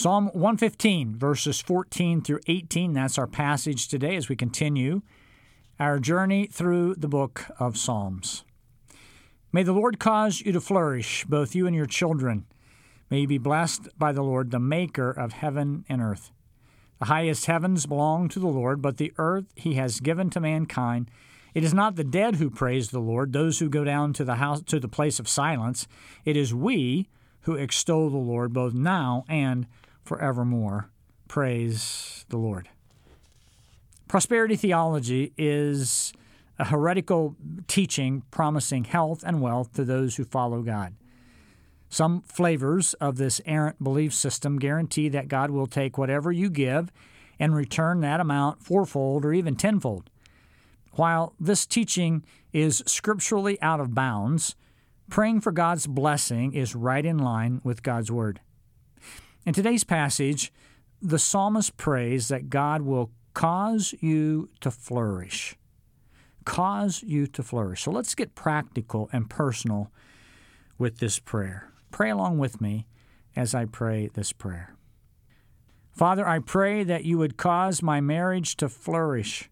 Psalm 115, verses 14 through 18, that's our passage today as we continue our journey through the book of Psalms. May the Lord cause you to flourish, both you and your children. May you be blessed by the Lord, the maker of heaven and earth. The highest heavens belong to the Lord, but the earth he has given to mankind. It is not the dead who praise the Lord, those who go down to the place of silence. It is we who extol the Lord both now and forevermore. Praise the Lord. Prosperity theology is a heretical teaching promising health and wealth to those who follow God. Some flavors of this errant belief system guarantee that God will take whatever you give and return that amount fourfold or even tenfold. While this teaching is scripturally out of bounds, praying for God's blessing is right in line with God's Word. In today's passage, the psalmist prays that God will cause you to flourish. Cause you to flourish. So let's get practical and personal with this prayer. Pray along with me as I pray this prayer. Father, I pray that you would cause my marriage to flourish.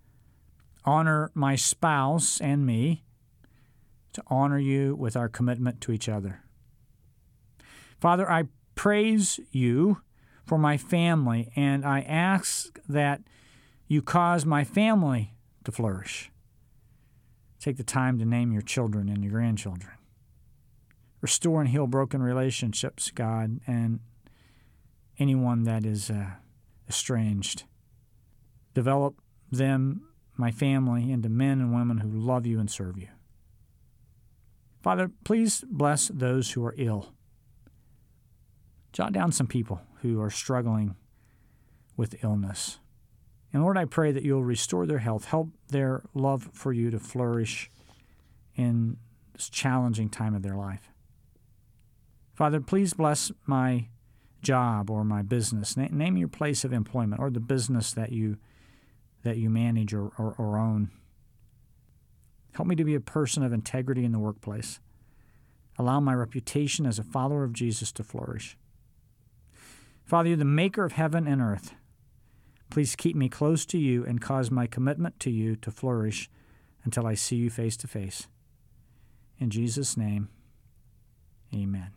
Honor my spouse and me to honor you with our commitment to each other. Father, I praise you for my family, and I ask that you cause my family to flourish. Take the time to name your children and your grandchildren. Restore and heal broken relationships, God, and anyone that is estranged. Develop them, my family, into men and women who love you and serve you. Father, please bless those who are ill. Jot down some people who are struggling with illness. And Lord, I pray that you'll restore their health, help their love for you to flourish in this challenging time of their life. Father, please bless my job or my business. Name your place of employment or the business that you manage or own. Help me to be a person of integrity in the workplace. Allow my reputation as a follower of Jesus to flourish. Father, you're the maker of heaven and earth. Please keep me close to you and cause my commitment to you to flourish until I see you face to face. In Jesus' name, amen.